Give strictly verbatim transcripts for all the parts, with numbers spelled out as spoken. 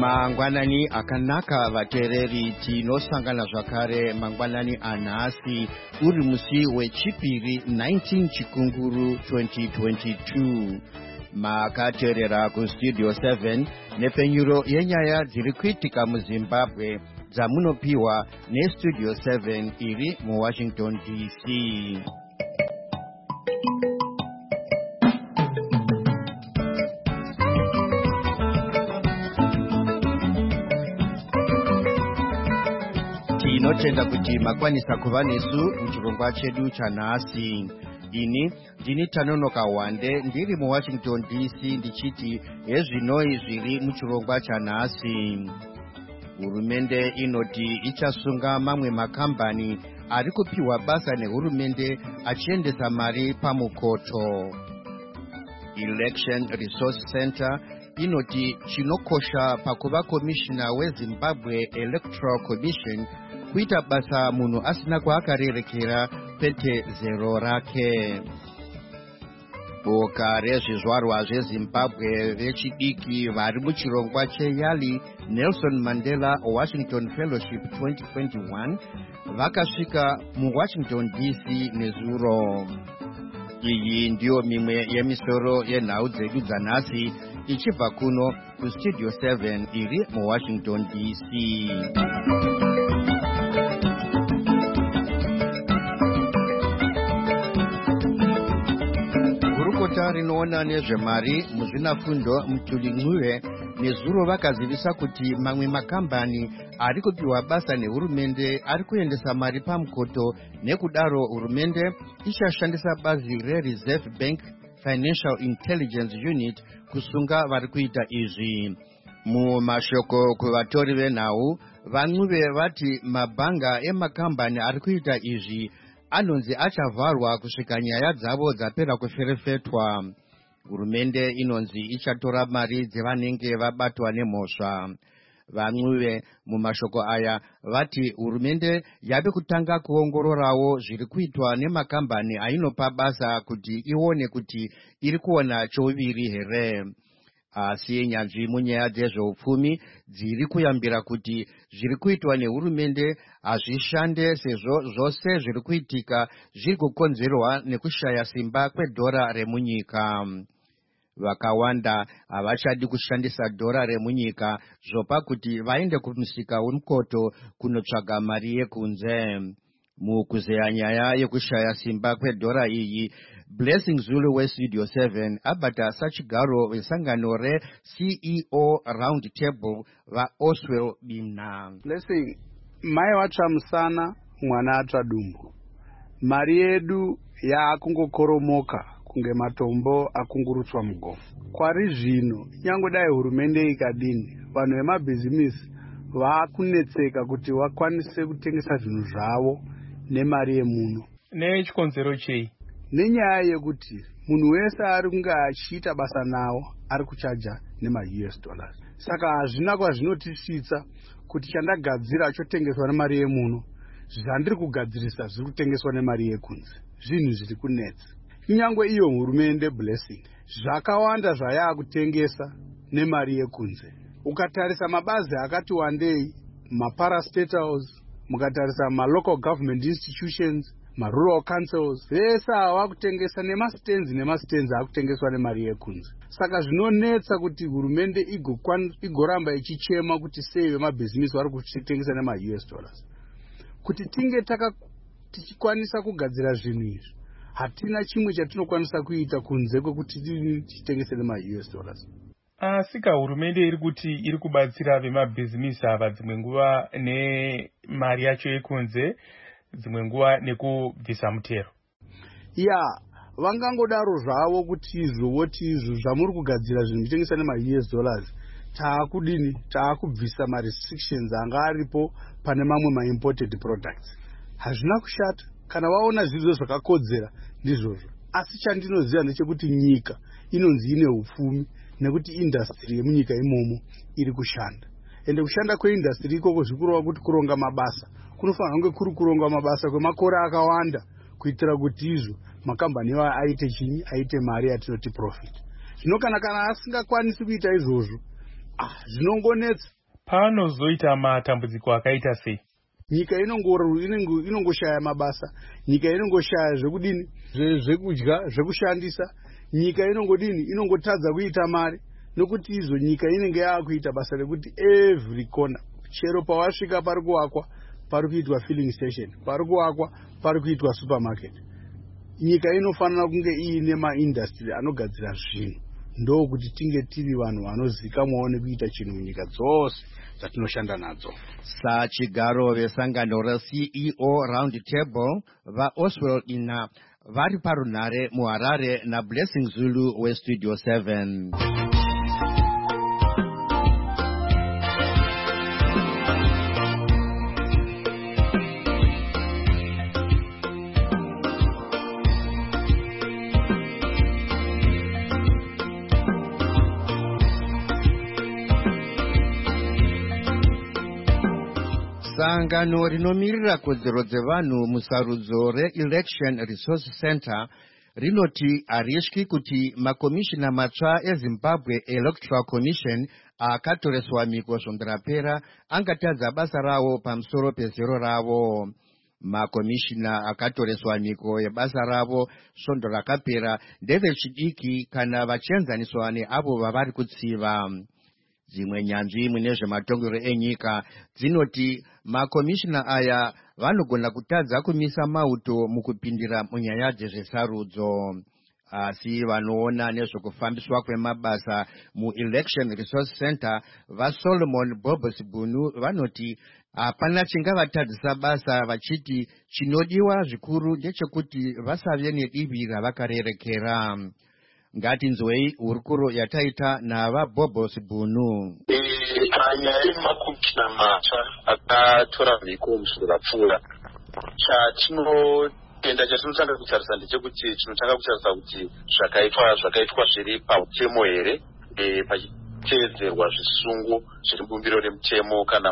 Mangwanani akanaka vatereri tinosangana zvakare mangwanani anhasi uri musi wechipiri nineteen Chikunguru twenty twenty-two. Makateerera kustudio seven nepenyuro yenyaya dziri kuitika muZimbabwe dzamunopiwa nestudio seven iri muWashington D C. Tinotenda kuti makwanisa kuva nesu muchirongwa chedu chanhasi. Ini ndini Tanonoka Wande ndiri muWashington D C ndichiti hezvinoi zviri muchirongwa chanhasi. Hurumende inoti ichasunga mamwe makambani ari kupiwa basa nehurumende achiendesa mari pamukoto. Election Resource Center inoti chinokosha pakuva komishina weZimbabwe Electoral Commission kuita basa munhu asina kwaakarerekera pete zero rake. Boka rezvizvarwa zveZimbabwe vechidiki vari muchirongwa cheYali Nelson Mandela Washington Fellowship twenty twenty-one vakasvika muWashington D C nezuro. Iyi ndiyo mimwe yemisoro yenhau dzedu dzanhasi ichibva kuno kustudio seven iri muWashington D C. Gurukota rinoona nezvemari muzvinafundo Mutuli nezuro vakazivisa kuti mamwe makambani ari kupiwa basa nehurumende ari kuendesa mari pamukoto, nekudaro hurumende ichashandisa bazi reReserve Bank Financial Intelligence Unit kusunga vari kuita izvi. Mumashoko kuvatori venhau, vanhuve vati mabhanga emakambani ari kuita izvi anonzi achavharwa kusvika nyaya dzavo dzapera kuferefetwa. Hurumende inonzi ichatora mari dzevanenge vabatwa nemhosva. Vanhuve mumashoko aya vati hurumende yave kutanga kuongororawo zviri kuitwa nemakambani ainopa basa kuti ione kuti iri kuona chouviri here. Asi nyanzvi munyaya dzezveupfumi dziri kuyambira kuti zviri kuitwa nehurumende hazvishande sezvo zvose zviri kuitika zviri kukonzerwa nekushaya simba kwedhora remunyika. Vakawanda havachadi kushandisa dhora remunyika zvopa kuti vaende kumusika wemukoto kunotsvaga mari yekunze. Mukuzeya nyaya yekushaya simba kwedhora iyi, Blessing Zulu westudio seven abata sachigaro vesangano re-C E O Round Table vaOswell Bina. Blessing, mai watsva musana mwana atsva dumbu. Mari yedu yaakungokoromoka kunge matombo akungurutswa mugomo. Kwari zvino nyange dai hurumende ikadini, vanhu vemabhizimisi vaakunetseka kuti vakwanise kutengesa zvinhu zvavo nemari yemuno. Nechikonzero chei? Nenyaya yekuti munhu wese ari kunge achiita basa nawo ari kuchaja nema-U S dollars. Saka hazvina kwazvinotisvitsa kuti chandagadzira chotengeswa nemari yemuno, zvandiri kugadzirisa zviri kutengeswa nemari yekunze. Zvinhu zviri kunetsa. Kunyange iyo hurumende Blessing, zvakawanda zvayakutengesa nemari yekunze. Ukatarisa mabazi akati wandei, maparastatals, mukatarisa malocal government institutions, marural councils, vese avakutengesa nemastenzi nemastenzi akutengeswa nemari yekunze. Saka zvinonetsa kuti hurumende igoramba ichichema kuti sei vemabhizimisi vari kutengesa nema-U S dollars. Kuti tinge taka tichikwanisa kugadzira zvinhu izvi, hatina chimwe chatinokwanisa kuita kunze kwekuti titengese nema-U S dollars. Asika hurumende iri kuti iri kubatsira vemabhizimisi ava dzimwe nguva nemari yacho yekunze, dzimwe nguva nekubvisa mutero. Ya, vangangodaro zvavo kuti izvo voti izvo zvamuri kugadzira zvinhu muchitengesa nema-U S dollars, taakudini taakubvisa ma-restrictions anga aripo pane mamwe ma-imported products. Hazvina kushata kana vaona zvizvo zvakakodzera ndizvozvo. Asi chandinoziva ndechekuti nyika inonzi ine upfumi nekuti industry yemunyika imomo iri kushanda. Ende kushanda kweindustry ikoko zvikurova kuti kuronga mabasa. Kunofanira kunge kuri kuronga mabasa kwemakore akawanda kuitira kuti izvo makambani iwa aite chinyi, aite mari yatinoti profit. Zvino kana kana asingakwanisi kuita izvozvo, ah zvinongonetsa. Panozoita matambudziko akaita sei? Nyika inongoro inongoshaya mabasa, nyika inongoshaya zvekudini, zvekudya, zvekushandisa, nyika inongodini, inongotadza kuita mari, nokuti izo nyika inenge yakuita basa rekuti every corner, chero pawasvika pari kuwakwa, pari kuitwa filling station, pari kuwakwa, pari kuitwa supermarket. Nyika inofanira kunge iine maindustry anogadzira zvinhu, ndo kuti tinge tiri vanhu vanozikamwawo nekuita chinhu munyika dzose dzatinoshanda nadzo. Sachigaro vesangano reC E O Round Table vaOswald Ina vari parunhare muHarare naBlessing Zulu weStudio seven. Sangano rinomirira kodzero dzevanhu musarudzo reElection Resource Center rinoti hariswi kuti makomishina matsva eZimbabwe Electoral Commission akatoreswa miko svondo rapera angatadza basa rawo pamusoro pezero ravo. Makomishina akatoreswa miko yebasa ravo svondo rakapera ndevechidiki kana vachienzaniswa neavo vavari kutsiva. Dzimwe nyanzvi mune zvematongero enyika dzinoti makomishina aya vanogona kutadza kumisa mauto mukupindira munyaya dzezvesarudzo. Asi vanoona nezvekufambiswa kwemabasa muElection Resource Center vaSolomon Bobosibunu vanoti hapana chingavatadzisa basa, vachiti chinodiwa zvikuru ndechekuti vasave nedivi ravakarerekera. Ngatinzwei hurukuro yataita navaBobosibunu. Panyaya yemakomishina matsva akatora mhiko musvondo rapfuura, chatinoenda chatinotanga kutarisa ndechekuti tinotanga kutarisa kuti zvakaitwa zvakaitwa zviri pamutemo here, pachitevedzerwa zvisungo zviri mubumbiro remutemo kana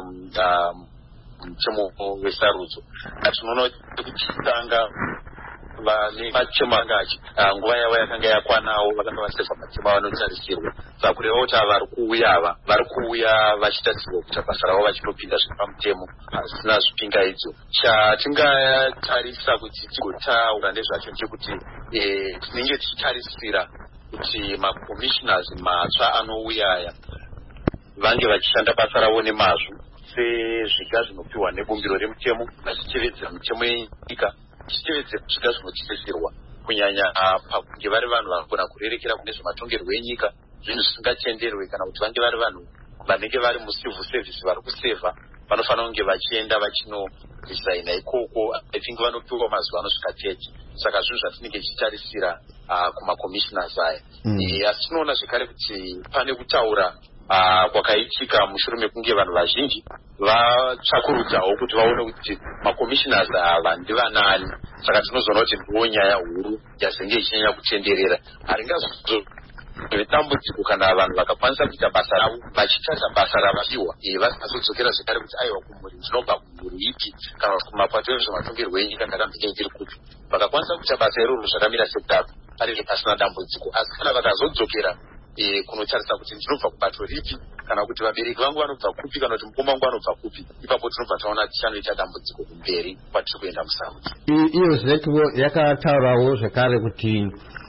mutemo wesarudzo. Tinoona kuti tanga vane matemo angachi nguva yavo yakanga yakwanawo, vakanga vaseva matemo avanotarisirwa. Saka kureva kuti ava vari kuuya ava vari kuuya vachitarisirwa kuita basa ravo vachinopinda zviri pamutemo pasina zvipingaidzo. Chatingatarisa kuti tigotaura ndezvacho ndechekuti tinenge tichitarisira kuti makommissioners matsva anouya aya vange vachishanda basa ravo nemazvo sezviga zvinopiwa nebumbiro remutemo, vachitevedzera mitemo yenyika, tichitevedzera zviga zvinotarisirwa, kunyanya pakunge vari vanhu vanogona kurerekera kune zvematongerwo enyika, zvinhu zvisingatenderwe, kana kuti vange vari vanhu vanenge vari mucivil service vari kusevha, vanofanira kunge vachienda vachinoresigna ikoko. I think vanopiwa mazuva anosvika thirty. Saka zvinhu zvatinenge tichitarisira kumakommissioners aya. Asi tinoona zvekare kuti pane kutaura kwakaitika mushure mekunge vanhu vazhinji vatsvakurudzawo kuti vaone kuti makommissioners ava ndivanani. Saka tinozoona kuti ndiwo nyaya huru yazenge ichinyanya kutenderera. Haringazo dambudziko kana vanhu vakakwanisa kuita basa ravo vachitata basa ravapiwa, vasazodzokera zvekare kuti aiwa kumhuri ndinobva kumhuri ipi kana kumapato ezvematongerwo enyika ndakambenge ndiri kupi. Vakakwanisa kuita basa iroro zvakamira sekudaro ari pasina dambudziko. Asi kana vakazodzokera kunotarisa kuti ndinobva kubato ripi kana kuti vabereki vangu vanobva kupi kana kuti mukoma wangu vanobva kupi, ipapo tinobva taona tichanoita dambudziko kumberi kwatiri kuenda musarudzo. Iyo zvekiwo yakataurawo zvekare kuti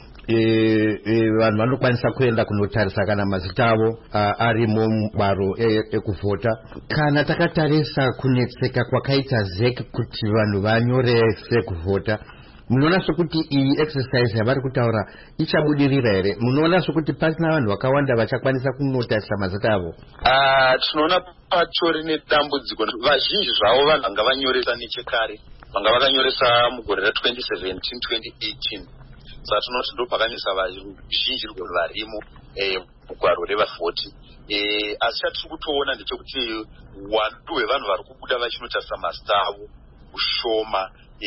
vanhu vanokwanisa kuenda kunotarisa kana mazita avo arimo mubaro ekuvhota. Kana takatarisa kunetseka kwakaita zeki kuti vanhu vanyorese kuvhota, munoona sokuti iyi exercise yavari kutaura ichabudirira here? Munoona sokuti pasina vanhu vakawanda vachakwanisa kunotarisa mazita avo? Tinoona patori nedambudziko. Vazhinji zvavo vanhu vanga vanyoresa nechekare, vanga vakanyoresa mugore ra twenty seventeen twenty eighteen. Saka tinoti ndo pakanisa vazhinji rugwaro varimo mugwaro revavhoti. Asi chatiri kutoona ndechekuti uwandu hwevanhu vari kubuda vachinotarisa mazita avo ushoma.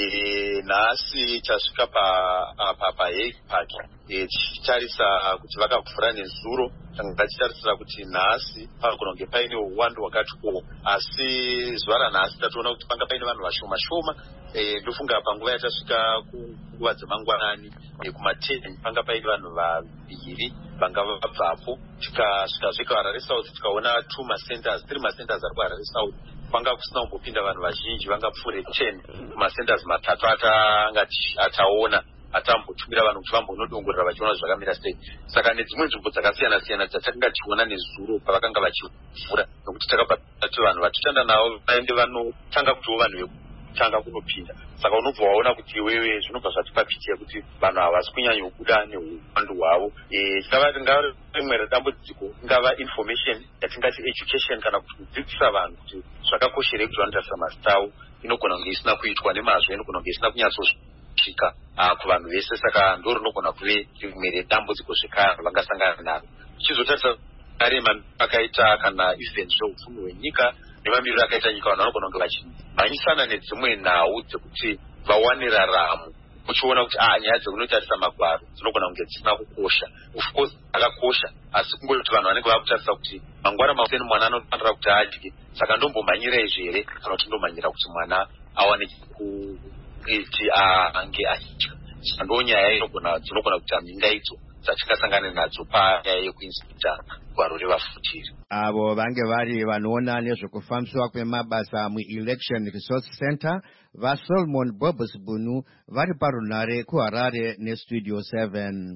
Nhasi tasvika paHague Park tichitarisa kuti vakavhura nezuro, tanga tichitarisira kuti nhasi panogona kunge paine uwandu hwakati ko, asi zuva ranhasi tatoona kuti panga paine vanhu vashoma shoma ndofunga panguva yatasvika kunguva dzemangwanani kumateni panga paine vanhu vaviri vanga vabvapo tikasvika Harare South tikaona two macenters three macenters ari kuHarare South kwanga kusina kumbopinda vanhu vazhinji vanga pfuure ten macenters matatu atangati ataona atambotumira vanhu kuti vambonodongorera vachiona zvakamira sei. Saka nedzimwe nzvimbo dzakasiyana siyana dzatakanga tichiona nezuro pavakanga vachivhura nokuti takabati vanhu vatitanda navo vaende vanotanga kutiwo vanhu vekutanga kunopinda. Saka unobva waona kuti iwewe zvinobva zvatipapitia kuti vanhu havasi kunyanyobuda neuwandu hwavo. Tingava rimwe redambudziko ingava information yatingati education kana kuti kudzidzisa vanhu kuti zvakakosherei kuti vanotarisa mazita avo inogona kunge isina kuitwa nemazvo, inogona kunge isina kunyatsosvika kuvanhu vese. Saka ndo rinogona kuve rimwe redambudziko zvekare vangasangana naro. Tichizotarisa kare akaita kana event zveupfumi hwenyika nemamiriro akaita nyika, vanhu vanogona kunge vachimhanyisana nedzimwe nhau dzekuti vawane raramo, uchiona kuti ah nyaya dzekunotarisa magwaro dzinogona kunge dzisina kukosha. Of course akakosha, asi kungoti vanhu vanenge vakutarisa kuti mangwara mauseni mwana anofanira kuti adye, saka ndombomhanyira izvi here kana kuti ndomhanyira kuti mwana awane kuti ange achidya. Ndo nyaya inogona dzinogona kuti aminga idzo dzatingasangana nadzo panyaya yekuinspecta gwaro revafutiri. Avo vange vari vanoona nezvekufambiswa kwemabasa muElection Resource Center vaSolomon Bobos Bunu vari parunare kuHarare neStudio seven.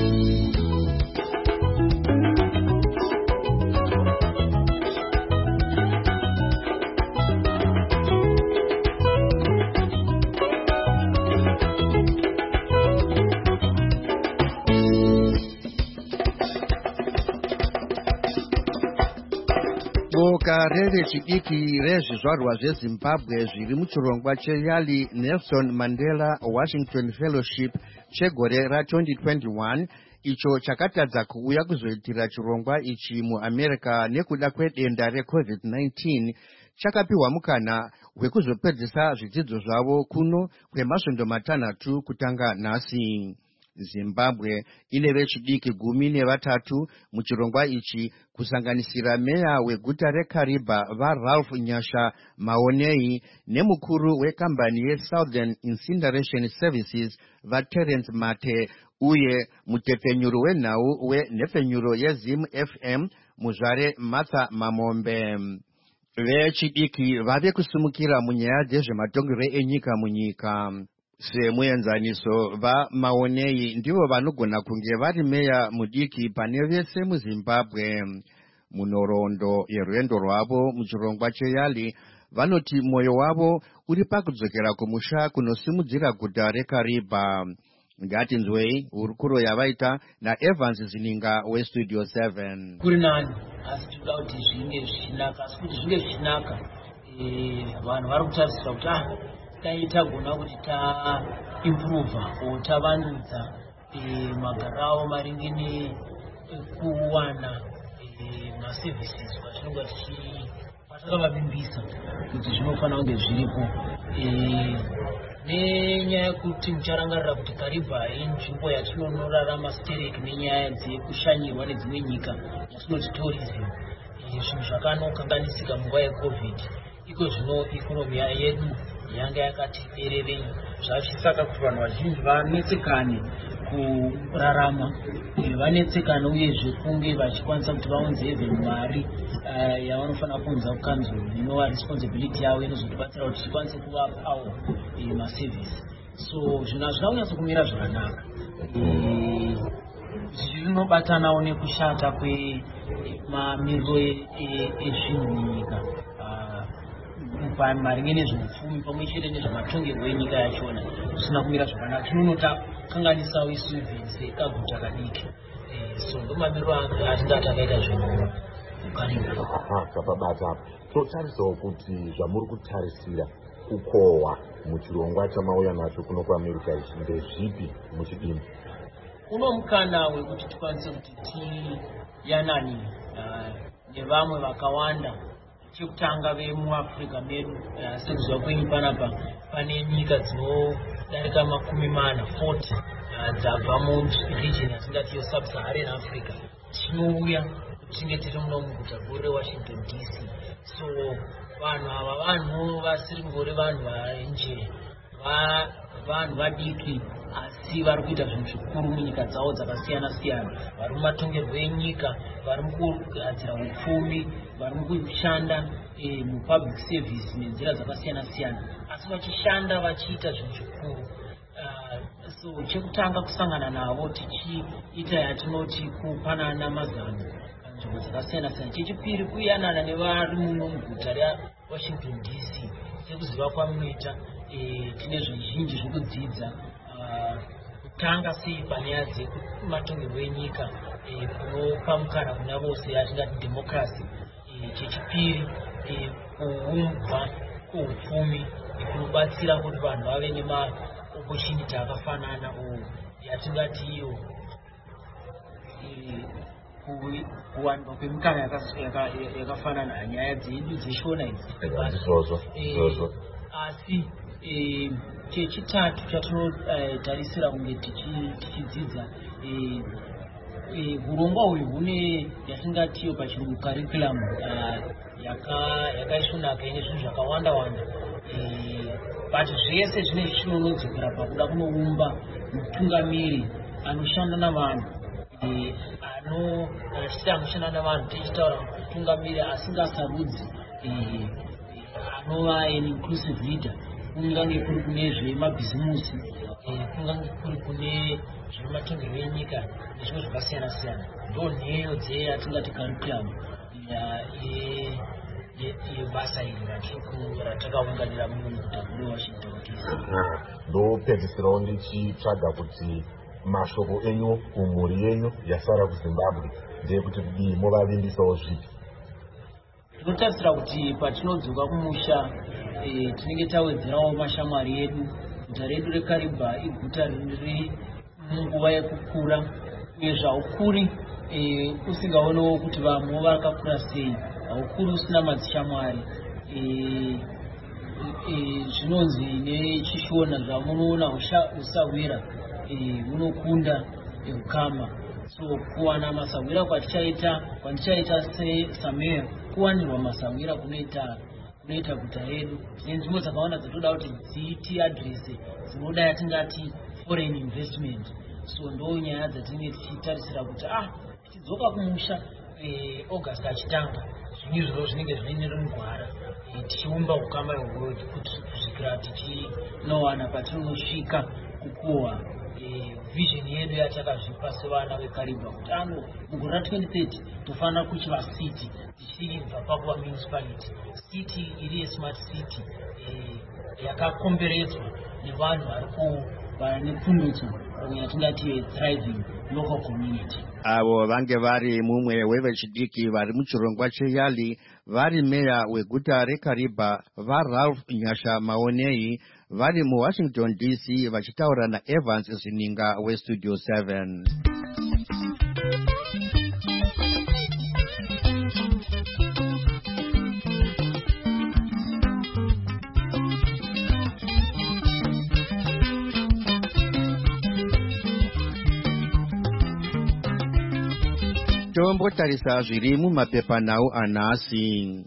Boka revechidiki rezvizvarwa zveZimbabwe zviri muchirongwa cheYali Nelson Mandela Washington Fellowship chegore ra twenty twenty-one icho chakatadza kuuya kuzoitira chirongwa ichi muAmerica nekuda kwedenda reCovid nineteen chakapiwa mukana wekuzopedzisa zvidzidzo zvavo kuno kwemasvondo matanhatu kutanga nhasi. Zimbabwe ine vechidiki gumi nevatatu muchirongwa ichi kusanganisira meya weguta reKariba vaRalph Nyasha Maonei nemukuru wekambani yeSouthern Incineration Services vaTerence Mate uye mutepfenyuro wenhau wenhepfenyuro yeZim F M muzvare Martha Mamombe. Vechidiki vave kusimukira munyaya dzezvematongero enyika munyika. Semuenzaniso vaMaonei ndivo vanogona kunge vari meya mudiki pane vese muZimbabwe. Munhoroondo yerwendo rwavo muchirongwa cheYali vanoti mwoyo wavo uri pakudzokera kumusha kunosimudzira guta reKariba. Ngatinzwei hurukuro yavaita naEvans Zininga weStudio seven. Kuri nani asi tinoda kuti zvinge zvishinaka, asi kuti zvinge zvishinaka vanhu vari kutarisira kuti ah dai tagona kuti taimprova o tavandudza magaravo maringe nekuwana maservices vatinonga tichipatakavavimbisa kuti zvinofanira kunge zviripo, nenyaya yekuti mucharangarira kuti Kariba inzvimbo yatinonorarama stereki nenyaya dzekushanyirwa nedzimwe nyika yatinoti tourism. Zvinhu zvakanokanganisika munguva yeCovid iko zvino ikonomi yedu yanga yakati pererei, zvachisaka kuti vanhu vazhinji vanetsekane kurarama, vanetsekane uyezve kunge vachikwanisa kuti vaunze even mari yavanofanira kuunza kukanzuru inova responsibility yavo inozotibatsira kuti tikwanise kuvapawo maservice. So zvinhu hazvina kunyatso kumira zvakanaka, zvinobatanawo nekushata kwemamiriro ezvinhu munyika maringe nezveupfumi pamwe chete nezvematongerwo enyika yachona zvisina kumira zvakanaka. Tinonotakanganisawo isu sekaguta kadiki, so ndomamiriro atingati akaita zvinhu mukariba. Zvapabata apa totarisawo kuti zvamuri kutarisira kukohwa muchirongwa chamauya nacho kuno kuAmerica ichi ndezvipi muchidini? Uno mukana wekuti tikwanise kuti tiyanani nevamwe vakawanda. Chekutanga vemuAfrica medu sekuziva kwenyu panapa pane nyika dzinodarika makumi mana forty dzabva muregion yatingati yeSub-Saharan Africa. Tinouya tinge tiri muno muguta guru reWashington D C. So vanhu ava vanhu vasiri kungori vanhu vainje, vanhu vadiki asi vari kuita zvinhu zvikuru munyika dzavo dzakasiyana siyana, vari mumatongerwo enyika, vari mukugadzira upfumi, vari mukushanda mupublic service nenzira dzakasiyana siyana, asi vachishanda vachiita zvinhu zvikuru. So chekutanga kusangana navo tichiita yatinoti kupanana mazano panzvimbo dzakasiyana siyana. Chechipiri kuyanana nevari muno muguta reWashington D C. Sekuziva kwamunoita tine zvizhinji zvekudzidza, kutanga sei panyaya dzematongerwo enyika kunopa mukana kuna vose yatingati democracy. Chechipiri kuumbwa kweupfumi kunobatsira kuti vanhu vave nemaopportunity akafanana yatingati iyo kuwanikwa kwemikana yakafanana nyaya dzedu dzeshona idzi. Asi chechitatu chatinotarisira kunge tichidzidza, urongwa uyu hune yatingatiyo pachirungu curriculum yakaisvonaka ine zvinhu zvakawanda wanda, but zvese zvine zvinonodzokera pakuda kunoumba mutungamiri anoshanda navanhu, tichiti anoshanda navanhu tichitaura mutungamiri asingasarudzi, anova an inclusive leader, kungange kuri kune zvemabhizimusi, kungange kuri kune zvematongerwo enyika nezvimwe zvakasiyana siyana. Ndo nheyo dzeyatingati curriculum yebasa iri ratakaunganira muno muguta reWashington D C. ndopedzisirawo ndichitsvaga kuti mashoko enyu kumhuri yenyu yasara kuZimbabwe ndeyekuti kudii movavimbisawo zvipi? Tinotarisira kuti patinodzoka kumusha tinenge tawedzerawo mashamwari edu. Guta redu reKariba iguta riri munguva yekukura, uye zvaukuri usingaonewo kuti vamwe vakakura sei, haukuri usina madzishamwari. Zvinonzi nechishona zvamunoona usawira unokunda ukama. So kuwana masawira kwatichaita kwandichaita seSamea, kuwanirwa masawira kunoita kunoita guta redu. Tine nzvimbo dzakawanda dzatoda kuti dziti adrese dzinoda yatingati foreign investment. So ndo nyaya dzatinenge tichitarisira kuti ah tichidzoka kumusha August achitanga zvinhu zviro zvinenge zvine rumugwara, tichiumba ukama hweworld kuti kusvikira tichinowana patinosvika kukohwa vision yedu yatakazvipa sevana veKariba kuti ano mugore ra twenty thirty tofanira kuchiva city tichibva pakuva municipality, city iri yesmart city yakakomberedzwa nevanhu vari nepundutso yatingati thriving local community. Avo vange vari mumwe wevechidiki vari muchirongwa cheYali, vari meya weguta reKariba vaRalph Nyasha Maonei, vari muWashington D C vachitaura naEvans Zininga weStudio seven. Tombotarisa zviri mumapepanhau anhasi.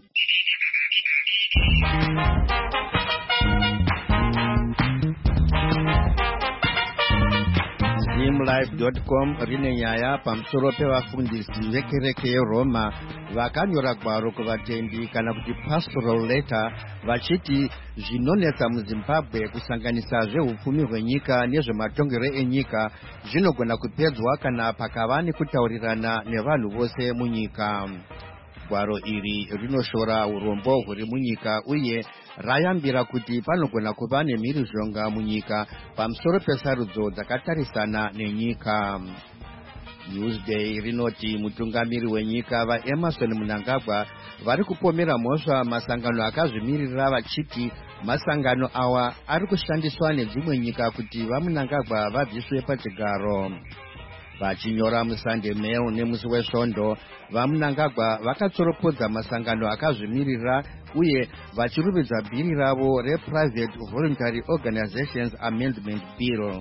Zimlife dot com rine nyaya pamusoro pevafundisi vekereke yeRoma vakanyora gwaro kuvatendi kana kuti pastoral letter vachiti zvinonetsa muZimbabwe kusanganisa zveupfumi hwenyika nezvematongero enyika zvinogona kupedzwa kana pakava nekutaurirana nevanhu vose munyika. Gwaro iri rinoshora urombo huri munyika uye rayambira kuti panogona kuva nemhirizhonga munyika pamusoro pesarudzo dzakatarisana nenyika. Newsday rinoti mutungamiri wenyika vaEmerson Mnangagwa vari kupomera mhosva masangano akazvimirira vachiti masangano awa ari kushandiswa nedzimwe nyika kuti vaMnangagwa vabviswe pachigaro. Vachinyora muSunday Mail nemusi weSvondo, vaMnangagwa vakatsoropodza masangano akazvimirira uye vachirumbidza bhiri ravo rePrivate Voluntary Organizations Amendment Bill.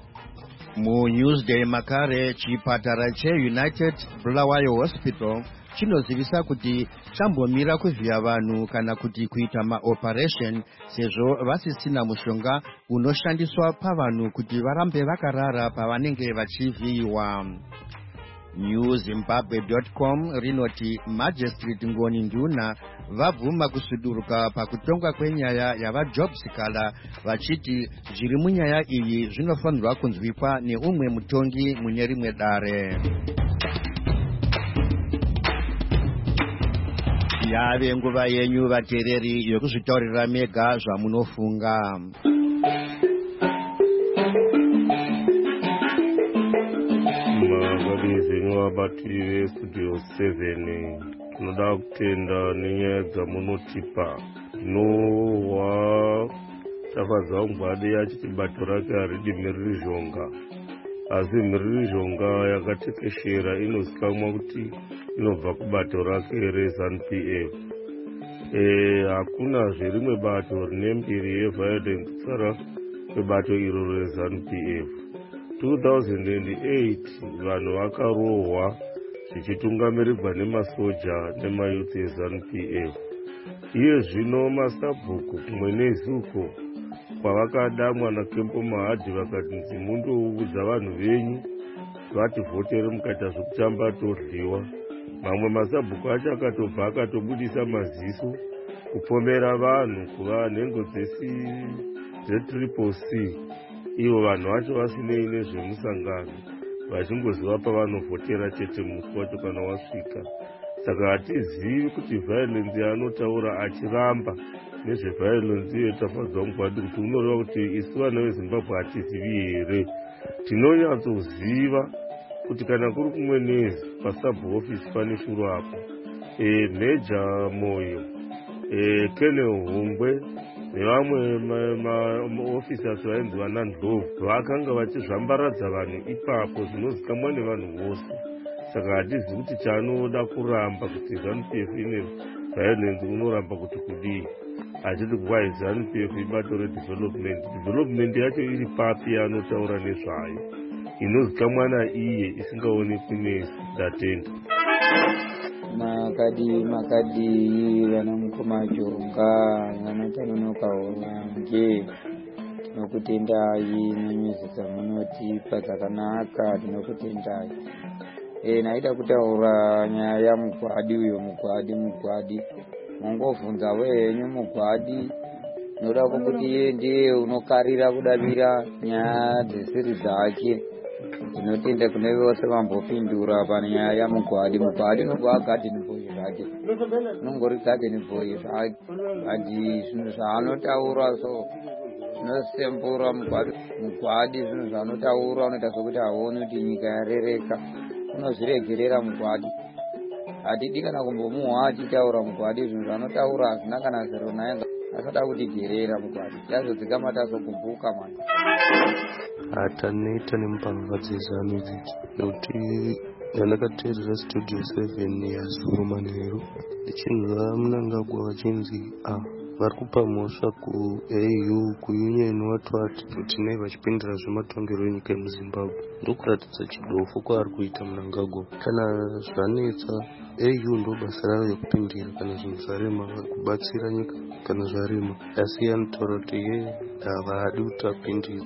MuNewsday makare chipatara cheUnited Bulawayo Hospital chinozivisa kuti chambomira kuvhiya vanhu kana kuti kuita maoperation sezvo vasisina mushonga unoshandiswa pavanhu kuti varambe vakarara pavanenge vachivhiyiwa. new zimbabwe dot com rinoti Magistrate Ngoni Nduna vabvuma kusuduruka pakutongwa kwenyaya yavajob sikala vachiti zviri munyaya iyi zvinofanirwa kunzwikwa neumwe mutongi mune rimwe dare. Yave nguva yenyu vateereri yokuzvitaurira mega zvamunofunga. Vabati vestudio seven tinoda kutenda nenyaya dzamunotipa. Nowa tafadza mugwadi achiti bato rake haridi mhirizhonga, asi mhirizhonga yakatekeshera inozikamwa kuti inobva kubato rake reZANU P F. Hakuna zverimwe bato rine mbiri yeviolence tsara kwebato iro reZANU P F. two thousand eight vanhu vakarohwa zvichitungamirirwa nemasoja nemayuthi eZANU P F. Iye zvino masabhuku kumwe nezuko kwavakadamwa naKempo Mahadhi vakati mundoudza vanhu venyu vativhotere mukaita zvekutamba todliwa. Mamwe masabhuku acho akatobva akatobudisa maziso kupomera vanhu kuva nhengo dzetriple C. Ivo vanhu vacho vasinei nezvemusangano vachingoziva pavanovhotera chete musi wacho kana wasvika. Saka hatizivi kuti violence yaanotaura achiramba nezveviolence iyo tafadzwa mugwadi kuti unoreva kuti isu vana veZimbabwe hatizivi here. Tinonyatsoziva kuti kana kuri kumwe nezi pasabhu office pane shuro apo Meja Moyo, Kennel Hungwe nevamwe maofficers vainzi vanandlovu vakanga vachizvambaradza vanhu ipapo zvinozikamwa nevanhu vose. Saka hatizivi kuti chaanoda kuramba kuti ZANU P F ine violence unoramba kuti kudii. Achiti kwai ZANU P F ibato redevelopment. Development yacho iri papi yaanotaura nezvayo inozikamwa naiye isingaonekwi nesi datenda. Makadi makadi vana mukomajonga vanotanonoka wange tinokutendai nenyuzi dzamunotipa dzakanaka tinokutendai. E naida kutaura nyaya yamugwadi uyo mugwadi mugwadi mongobvunza wenyu mugwadi noda kuti iye ndiye unokarira kudavira nyaya dzesiri dzake. Tinotenda kune vose vambopindura panyaya yamugwadi. Mugwadi nobva garden boy zvake nongori garden boy zvake ati zvinhu zvaanotaura so zvinosembura mugwadi. Mugwadi zvinhu zvaanotaura unoita sokuti haoni kuti nyika yarereka, unozviregerera mugwadi. Hatidi kana kumbomuhwa achitaura mugwadi, zvinhu zvaanotaura hazvina kana zero naye asada kutigerera mugwadi. Yazodzikama tazogumbuka mwana atanoita nemupanga dzezano idzi nokuti ndandakateerera studio seven yazuro manheru ndichinzwa Mnangagwa vachinzi a vari kupa mhosva kuA U kuunion watwati kuti nai vachipindira zvematongerwo enyika yemuZimbabwe. Ndokuratidza chidofo kwaari kuita Mnangagwa. Kana zvanetsa A U ndo basa ravo yekupindira, kana zvinhu zvarema kubatsira nyika kana zvarema, asi anotaura kuti ye havadi kuti apindire.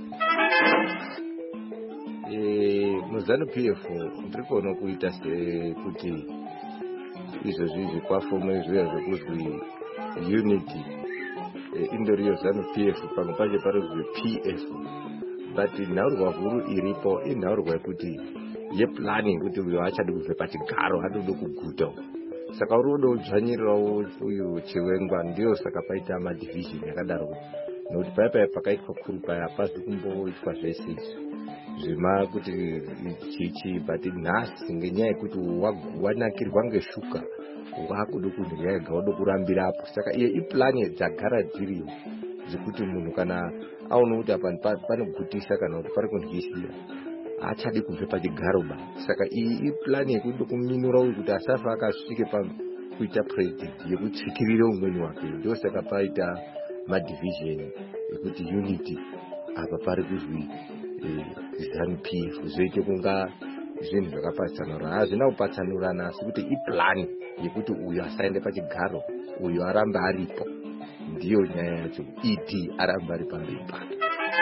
MuZANU P F ndiri kuona kuita sekuti izvozvi zvikwafomo zviya zvekuzwi unity indoriyo ZANU P F pamwe pacho pari kuzwi P F, but nhaurwa huru iripo inhaurwa yekuti yeplanning kuti uyo achadi kubve pachigaro anoda kuguta. Saka uri udo kudzvanyirirawo uyu Chiwengwa, ndiyo saka paita madivision yakadaro, nokuti paya paya pakaitwa kuru paya hapazi kumboitwa zvese izvi zvima kuti chichi, but nhasi ngenyaya yekuti wanakirwa ngeshuka wakuda kudya ega wada kurambirapo. Saka iye iplani dzagara dziriyo dzekuti munhu kana aona kuti apa panogutisa kana kuti pari kundyisira achadi kubve pachigaro ba. Saka iyi iplani yekuda kuminura uyu kuti asafa akasvike pakuita project yekutsikirira umweni wake. Ndio saka paita madivision yekuti unity apa pari kuzwi ZANU P F zvoite kunga zvinhu zvakapatsanura. Hazvina kupatsanurana asi kuti iplani yekuti uyu asaende pachigaro, uyu arambe aripo. Ndiyo nyaya yacho, iti arambe ari pamberi pake.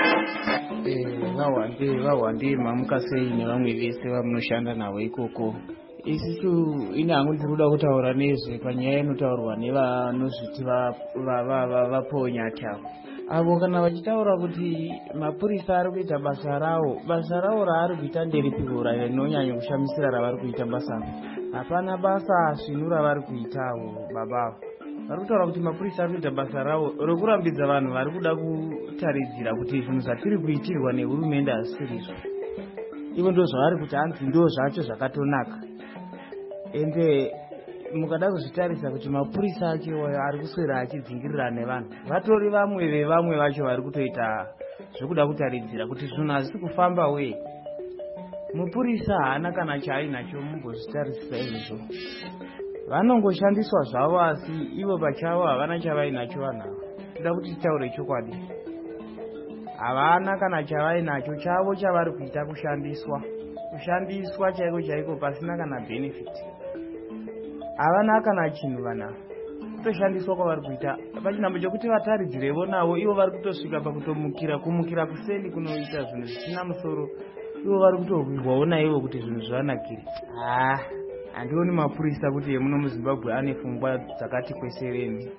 Vawande vawande mamukasei nevamwe vese vamunoshanda navo ikoko. Isisu ine hangu ndiri kuda kutaura nezve panyaya inotaurwa nevanozviti vaponya tavo. Avo kana vachitaura kuti mapurisa ari kuita basa rawo, basa rawo raari kuita nderipiro rinonyanya kushamisira ravari kuita basa. Hapana basa svinu ravari kuitawo babavo. Vari kutaura kuti mapurisa ari kuita basa rawo rokurambidza vanhu vari kuda kutaridzira kuti zvinhu zvatiri kuitirwa nehurumende hazisirizvo. Ivo ndo zvavari kuti hanzi ndo zvacho zvakatonaka. Ende mukada kuzvitarisa kuti mapurisa acho ari kuswera achidzingirira nevanhu, vatori vamwe vevamwe vacho vari kutoita zvokuda kutaridzira kuti zvinhu hazisi kufamba we. Mupurisa haana kana chaainacho, mumbozvitarisisa izvozvo. Vanongoshandiswa zvavo asi ivo pachavo havana chavainacho vanhu ava. Toda kuti titaure chokwadi. Havana kana chavainacho, chavo chavari kuita kushandiswa. Kushandiswa chaiko chaiko pasina kana benefit. Havana kana chinhu vana. Kutoshandiswa kwavari kuita. Pachinhambo chokuti vataridzirevo navo, ivo vari kutosvika pakutomukira, kumukira kuseli kunoita zvinhu zvisina musoro. Ivo vari kutorwirwawo naivo kuti zvinhu zvivanakire. Ah, handioni mapurisa kuti emuno muZimbabwe ane pfungwa dzakati kwesereni.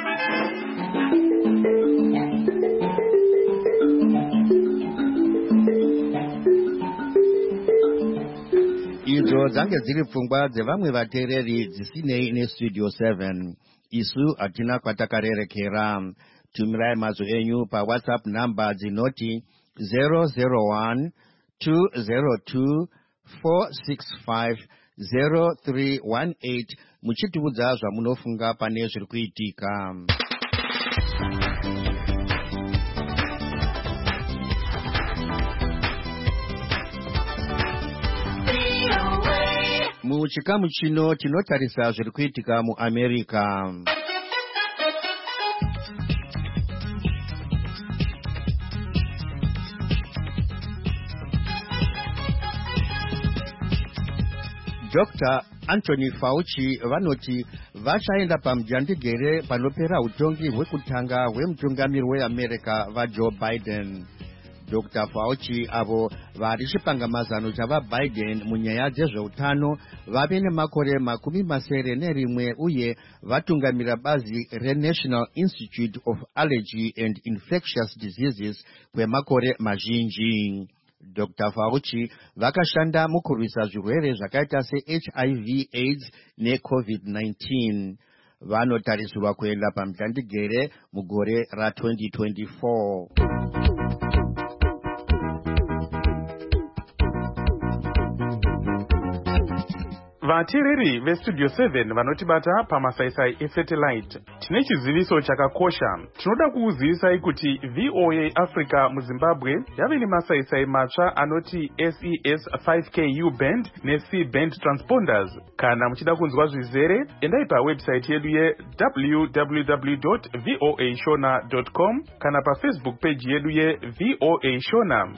Idzo dzange dziri pfungwa dzevamwe vateereri dzisinei nestudio seven. Isu hatina kwatakarerekera. Tumirai mazwi enyu paWhatsApp namba dzinoti zero zero one two zero two four six five zero three one eight muchitiudza zvamunofunga pane zviri kuitika. Muchikamu chino tinotarisa zviri kuitika muAmerica. Doctor Anthony Fauci vanoti vachaenda pamujandigere panopera utongi hwekutanga hwemutungamiri weAmerica vaJoe Biden. Doctor Fauci avo vari chipangamazano chavaBiden munyaya dzezveutano vave nemakore makumi masere nerimwe uye vatungamira bazi reNational Institute of Allergy and Infectious Diseases kwemakore mazhinji. Doctor Fauci vakashanda mukurwisa zvirwere zvakaita seH I V AIDS neCovid nineteen. Vanotarisirwa kuenda pamujandigere mugore ratwenty twenty-four. Vateereri vestudio seven vanotibata pamasaisai esatellite, tine chiziviso chakakosha. Tinoda kukuzivisai kuti V O A Africa muZimbabwe yave nemasaisai matsva anoti S E S five K U band neC band transponders. Kana muchida kunzwa zvizere, endai pawebsite yedu ye w w w dot voa shona dot com kana pafacebook page yedu ye V O A Shona.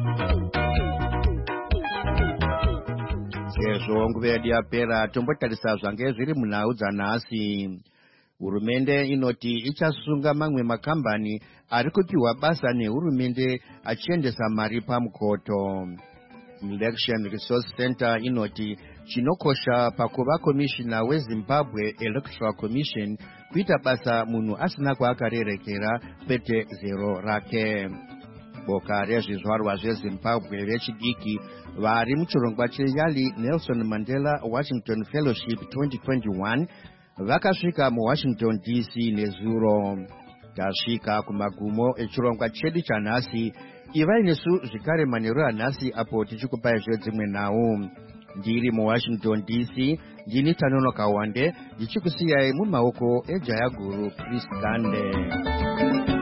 Sezvo nguva yedu yapera, tombotarisa zvange zviri munhau dzanhasi. Hurumende inoti ichasunga mamwe makambani ari kupiwa basa nehurumende achiendesa mari pamukoto. Election Resource Center inoti chinokosha pakuva komishina weZimbabwe Electoral Commission kuita basa munhu asina kwaakarerekera kwete zero rake. Boka rezvizvarwa zveZimbabwe vechidiki vari muchirongwa cheYali Nelson Mandela Washington Fellowship twenty twenty-one vakasvika muWashington D C nezuro. Tasvika kumagumo echirongwa chedu chanhasi. Ivai nesu zvekare manheru anhasi apo tichikupai zvedzimwe nhau. Ndiri muWashington D C, ndini Tanonoka Wande, ndichikusiyai mumaoko eJaya Guru Chris Dande.